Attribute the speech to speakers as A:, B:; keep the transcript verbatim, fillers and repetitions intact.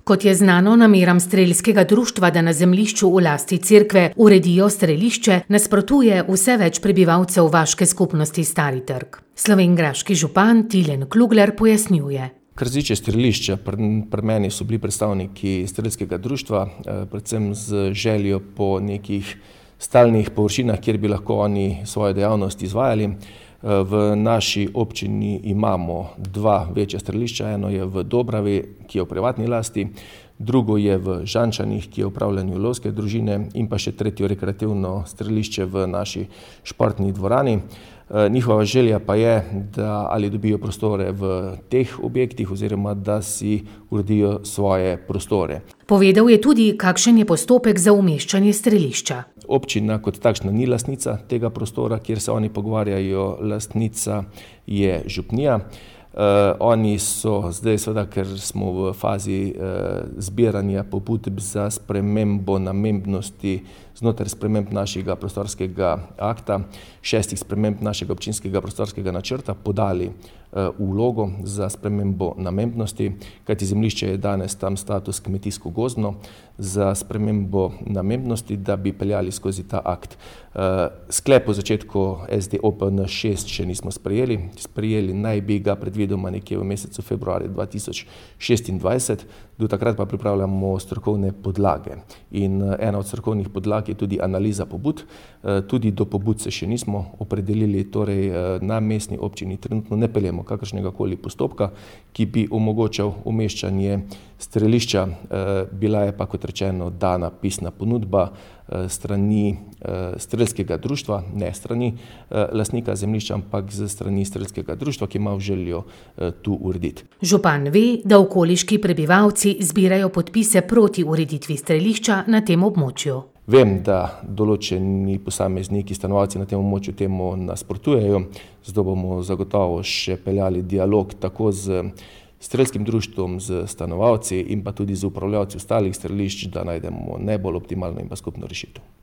A: Kot je znano, nameram strelskega društva, da na zemljišču v lasti cerkve uredijo strelišče, nasprotuje vse več prebivalcev vaške skupnosti Stari Trg. Slovenjgraški župan Tilen Klugler pojasnjuje.
B: Kar se tiče strelišča, pri meni so bili predstavniki strelskega društva, predvsem z željo po nekih stalnih površinah, kjer bi lahko oni svojo dejavnost izvajali. V naši občini imamo dva večja strelišča, eno je v Dobravi, ki je v privatni lasti, drugo je v Žančanih, ki je v upravljanju lovske družine, in pa še tretjo rekreativno strelišče v naši športni dvorani. Njihova želja pa je, da ali dobijo prostore v teh objektih oziroma da si uredijo svoje prostore.
A: Povedal je tudi, kakšen je postopek za umeščanje strelišča.
B: Občina kot takšna ni lastnica tega prostora, kjer se oni pogovarjajo, lastnica je župnija. Uh, oni so zdaj, seveda, ker smo v fazi uh, zbiranja pobud za spremembo namembnosti znotraj sprememb našega prostorskega akta, šestih sprememb našega občinskega prostorskega načrta, podali uh, vlogo za spremembo namembnosti, kajti zemljišče je danes tam status kmetijsko-gozdno, za spremembo namembnosti, da bi peljali skozi ta akt. Uh, sklep o začetku S D O P N šest še nismo sprejeli, sprejeli naj bi ga predvidoma nekje v mesecu februarju dva tisoč šestindvajset, do takrat pa pripravljamo strokovne podlage. In ena od strokovnih podlag je tudi analiza pobud. Tudi do pobud se še nismo opredelili, torej na mestni občini trenutno ne peljemo kakršnega koli postopka, ki bi omogočal umeščanje strelišča. Bila je pa, kot rečeno, dana pisna ponudba strani strelskega društva, ne strani lastnika zemljišča, ampak z strani strelskega društva, ki ima željo tu urediti.
A: Župan ve, da okoliški prebivalci zbirajo podpise proti ureditvi strelišča na tem območju.
B: Vem, da določeni posamezniki, stanovalci na tem območju temu nasprotujejo, zato bomo zagotovo še peljali dialog tako z strelskim društvom, z stanovalci in pa tudi z upravljavci ostalih strelišč, da najdemo najbolj optimalno in pa skupno rešitev.